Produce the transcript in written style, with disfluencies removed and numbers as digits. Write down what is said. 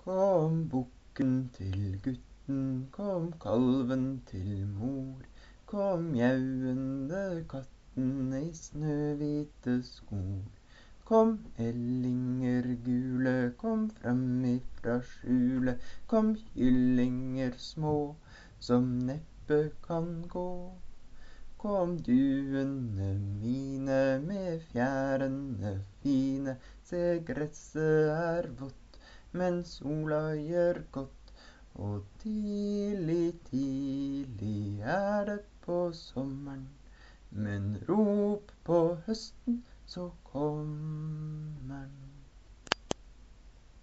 Kom bukken til gutten, kom kalven til mor. Kom mjauende katten i snøhvite skor. Kom ellinger gule, kom fram ifra skjulet. Kom kyllinger små, som neppe kan gå. Kom duene mine med fjærene fine. Se, gresset er vått, men sola gjør godt. Og tidlig, tidlig er det på sommeren, men rop på høsten.